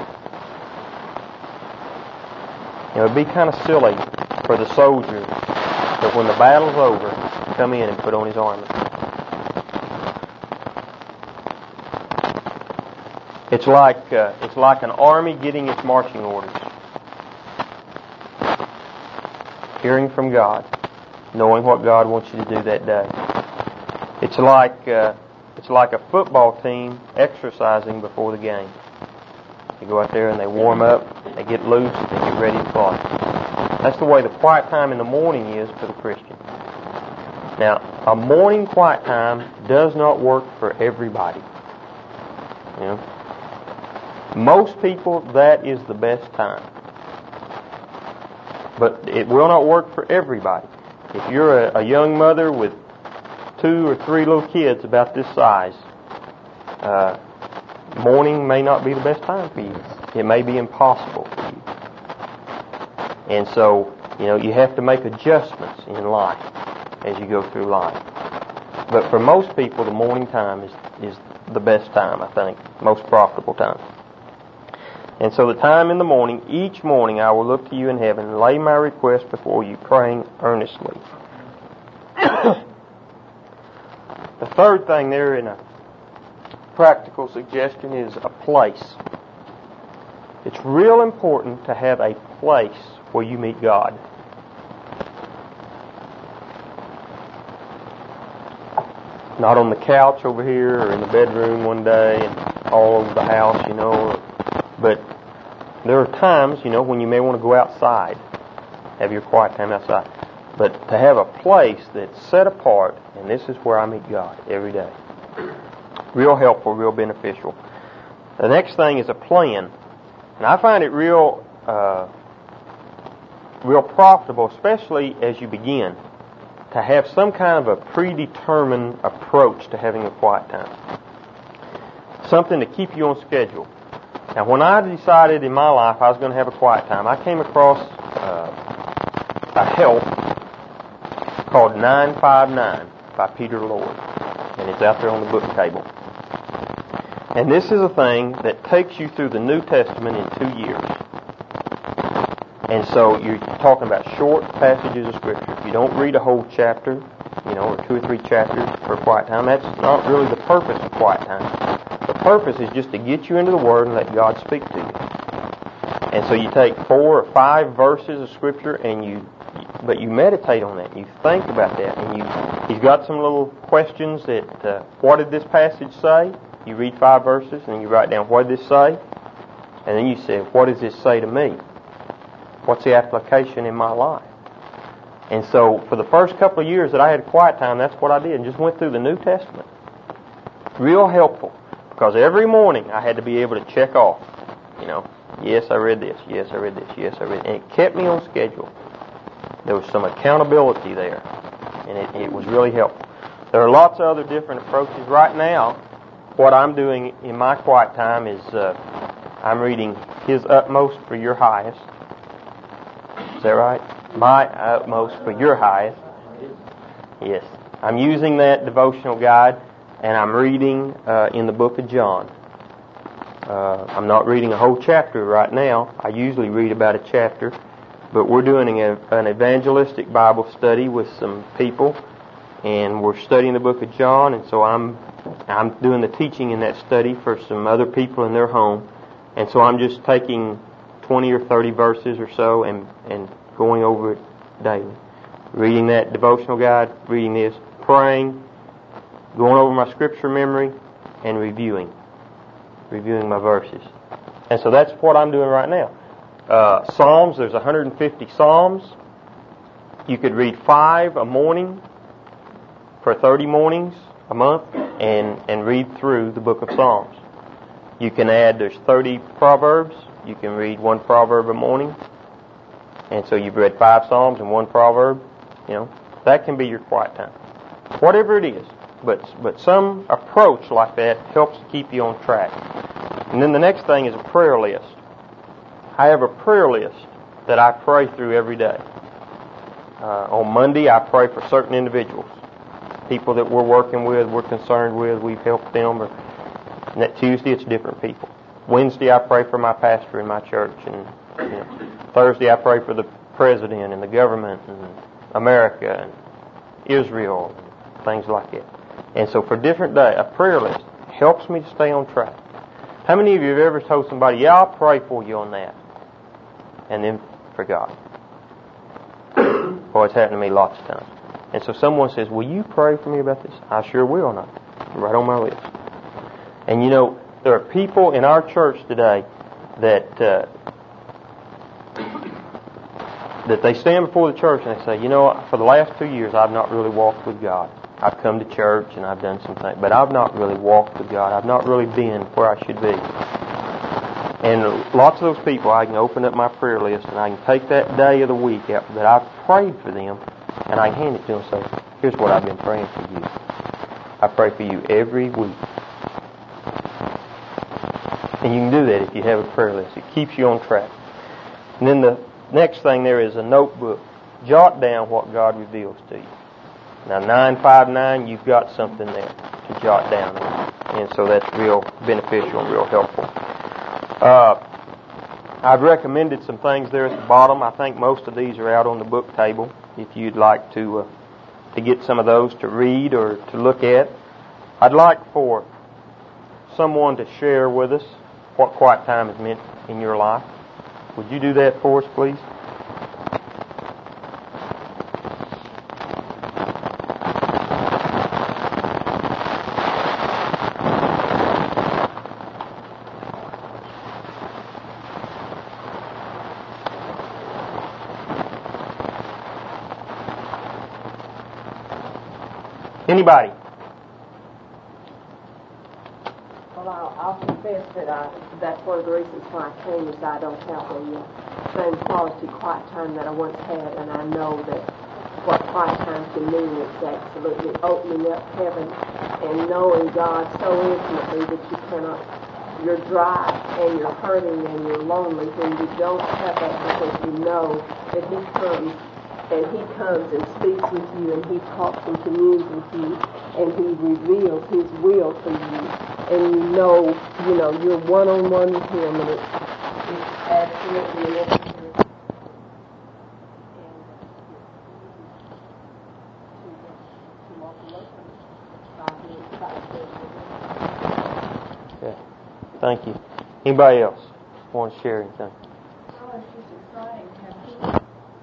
You know, it'd be kind of silly for the soldier that when the battle's over, come in and put on his armor. It's like uh, it's like an army getting its marching orders, hearing from God, knowing what God wants you to do that day. It's like uh, it's like a football team exercising before the game. They go out there and they warm up, they get loose, and they get ready to play. That's the way the quiet time in the morning is for the Christian. Now, a morning quiet time does not work for everybody. You know, most people, that is the best time. But it will not work for everybody. If you're a, a young mother with two or three little kids about this size, uh, morning may not be the best time for you. It may be impossible for you. And so, you know, you have to make adjustments in life as you go through life. But for most people, the morning time is, is the best time, I think, most profitable time. And so the time in the morning, each morning I will look to you in heaven and lay my request before you, praying earnestly. The third thing there in a practical suggestion is a place. It's real important to have a place where you meet God. Not on the couch over here or in the bedroom one day and all over the house, you know. But there are times, you know, when you may want to go outside, have your quiet time outside. But to have a place that's set apart, and this is where I meet God every day. Real helpful, real beneficial. The next thing is a plan. And I find it real, uh, real profitable, especially as you begin, to have some kind of a predetermined approach to having a quiet time. Something to keep you on schedule. Now, when I decided in my life I was going to have a quiet time, I came across uh, a help called nine five nine by Peter Lord. And it's out there on the book table. And this is a thing that takes you through the New Testament in two years. And so you're talking about short passages of Scripture. If you don't read a whole chapter, you know, or two or three chapters for a quiet time, that's not really the purpose of quiet time. The purpose is just to get you into the Word and let God speak to you. And so you take four or five verses of Scripture and you, but you meditate on that. You think about that. And you, he's got some little questions that, uh, what did this passage say? You read five verses and you write down, what did this say? And then you say, what does this say to me? What's the application in my life? And so for the first couple of years that I had quiet time, that's what I did. And just went through the New Testament. Real helpful. Because every morning I had to be able to check off. You know, yes, I read this. Yes, I read this. Yes, I read this. And it kept me on schedule. There was some accountability there, and it, it was really helpful. There are lots of other different approaches. Right now, what I'm doing in my quiet time is uh, I'm reading His Utmost for Your Highest. Is that right? My Utmost for Your Highest. Yes. I'm using that devotional guide, and I'm reading uh, in the book of John. Uh, I'm not reading a whole chapter right now. I usually read about a chapter, but we're doing a, an evangelistic Bible study with some people, and we're studying the book of John, and so I'm I'm doing the teaching in that study for some other people in their home, and so I'm just taking twenty or thirty verses or so and, and going over it daily. Reading that devotional guide, reading this, praying, going over my scripture memory, and reviewing. Reviewing my verses. And so that's what I'm doing right now. Uh, Psalms, there's one hundred fifty Psalms. You could read five a morning for thirty mornings a month and, and read through the book of Psalms. You can add, there's thirty Proverbs. You can read one proverb a morning. And so you've read five Psalms and one proverb. You know, that can be your quiet time. Whatever it is. But but some approach like that helps to keep you on track. And then the next thing is a prayer list. I have a prayer list that I pray through every day. Uh, on Monday, I pray for certain individuals, people that we're working with, we're concerned with, we've helped them. Or, and that Tuesday, it's different people. Wednesday, I pray for my pastor in my church, and you know, Thursday, I pray for the president and the government and America and Israel, and things like that. And so for different days, a prayer list helps me to stay on track. How many of you have ever told somebody, yeah, I'll pray for you on that, and then forgot? Boy, it's happened to me lots of times. And so someone says, will you pray for me about this? I sure will. Not right on my list. And you know, there are people in our church today that uh, that they stand before the church and they say, you know, for the last two years I've not really walked with God. I've come to church and I've done some things, but I've not really walked with God. I've not really been where I should be. And lots of those people, I can open up my prayer list and I can take that day of the week out that I've prayed for them, and I can hand it to them and say, here's what I've been praying for you. I pray for you every week. And you can do that if you have a prayer list. It keeps you on track. And then the next thing there is a notebook. Jot down what God reveals to you. Now, nine five nine, you've got something there to jot down. And so that's real beneficial and real helpful. Uh, I've recommended some things there at the bottom. I think most of these are out on the book table if you'd like to uh, to get some of those to read or to look at. I'd like for someone to share with us what quiet time has meant in your life. Would you do that for us, please? Anybody? Well, I'll, I'll confess that I, that's one of the reasons why I came is I don't have the uh, same quality quiet time that I once had, and I know that what quiet time can mean is absolutely opening up heaven and knowing God so intimately that you cannot, you're dry and you're hurting and you're lonely when you don't have that, because you know that He comes and He comes and speaks with you, and He talks and communes with you, and He reveals His will for you, and you know, you know, you're one-on-one with Him, and it's, it's absolutely necessary. Yeah. Thank you. Anybody else want to share anything? Well, it's just exciting to have people.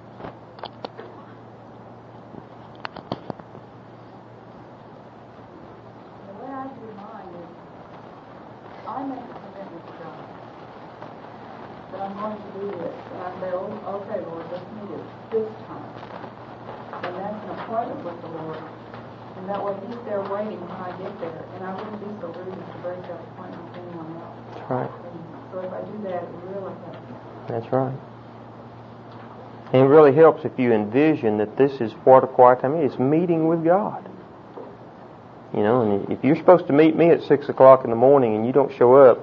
I make a commitment to God that I'm going to do this, and I say, oh, okay, Lord, let's meet at this time. And that's an appointment with the Lord, and that way He's there waiting when I get there, and I wouldn't be so rude as to break that appointment with anyone else. That's right. And so if I do that, it really helps me. That's right. And it really helps if you envision that this is what a quiet time is. It's meeting with God. You know, and if you're supposed to meet me at six o'clock in the morning and you don't show up,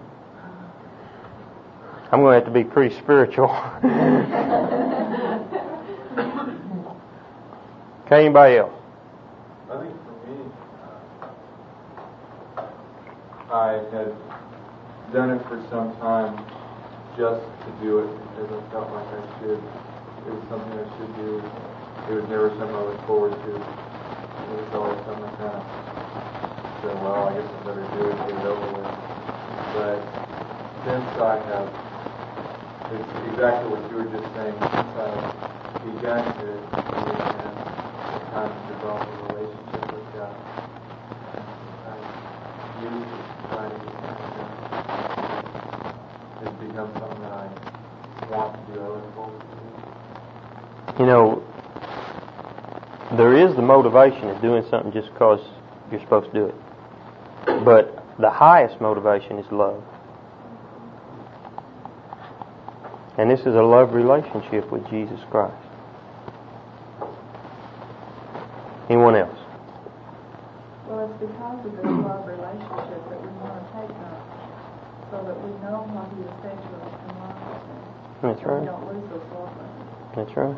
I'm going to have to be pretty spiritual. Okay, anybody else? I think for me, uh, I had done it for some time just to do it because I felt like I should. It was something I should do. It was never something I looked forward to. It was always something I kind of said, well, I guess I better do it, get it over with. But since I have, it's exactly what you were just saying, since I've begun to understand the time to develop a relationship with God, I've used it to try to get that done. It's become something that I want to do. I look forward to it. You know, there is the motivation of doing something just because you're supposed to do it. But the highest motivation is love. And this is a love relationship with Jesus Christ. Anyone else? Well, it's because of this love relationship that we want to take up, so that we know what He has said to us in life. That's So right. we don't lose those love letters. That's right.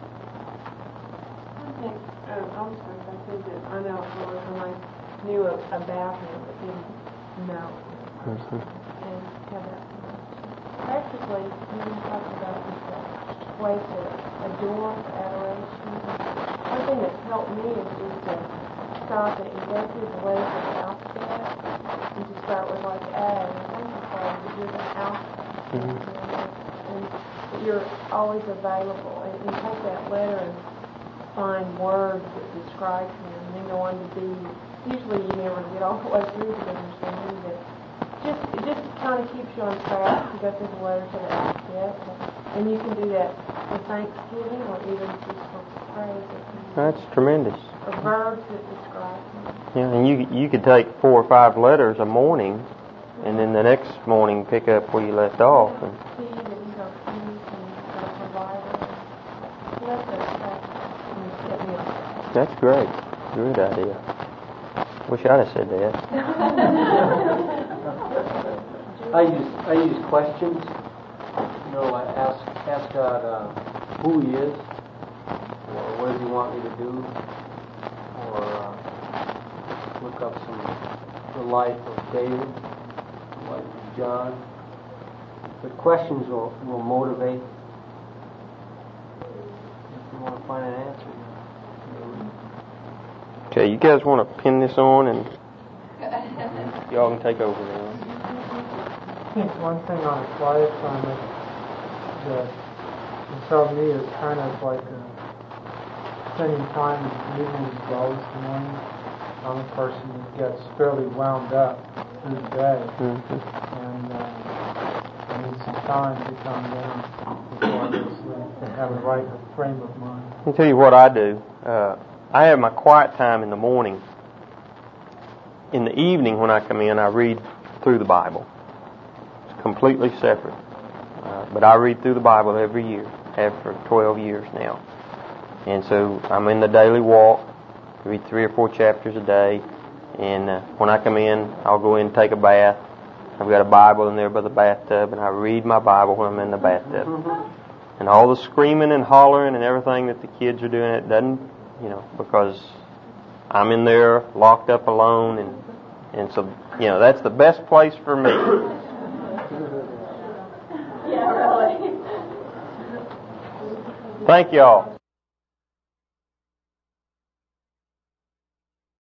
I think, um, I was going to say too that I know Lord, when I knew about Him but didn't know Mm-hmm. and have that connection. Practically, you talked about this uh, way to adore, for adoration. One thing that's helped me is just to stop it and go through the letters of the alphabet and to start with like A and emphasize that you're the alphabet. Mm-hmm. And that you're always available. And you take that letter and find words that describe Him and then go on to be, usually you never get all the way through the understanding, but just, it just kind of keeps you on track to go through the letters of the alphabet. And you can do that for Thanksgiving or even just for praise. That's tremendous. Or verbs that describe Him. Yeah, and you you could take four or five letters a morning, and then the next morning pick up where you left off. And See that He's our peace and He's our provider. So that's a practice. that's great. Good idea. Wish I'd have said that. I use I use questions. You know, I ask ask God uh, who He is, or what does He want me to do, or uh, look up some the life of David, the life of John. But questions will will motivate if you want to find an answer. Okay, you guys want to pin this on, and y'all can take over now. I think one thing on a quiet time that, that can tell me is kind of like uh, spending time in the evening as well as the morning. I'm a person who gets fairly wound up through the day, Mm-hmm. and uh, I need some time to calm down before I go to sleep and have the right frame of mind. Let me tell you what I do. Uh, I have my quiet time in the morning. In the evening when I come in, I read through the Bible. It's completely separate. Uh, but I read through the Bible every year, have for twelve years now. And so I'm in the daily walk, read three or four chapters a day, and uh, when I come in, I'll go in and take a bath. I've got a Bible in there by the bathtub, and I read my Bible when I'm in the bathtub. And all the screaming and hollering and everything that the kids are doing, it doesn't, you know, because I'm in there locked up alone, and and so, you know, that's the best place for me. Yeah, really. Thank y'all.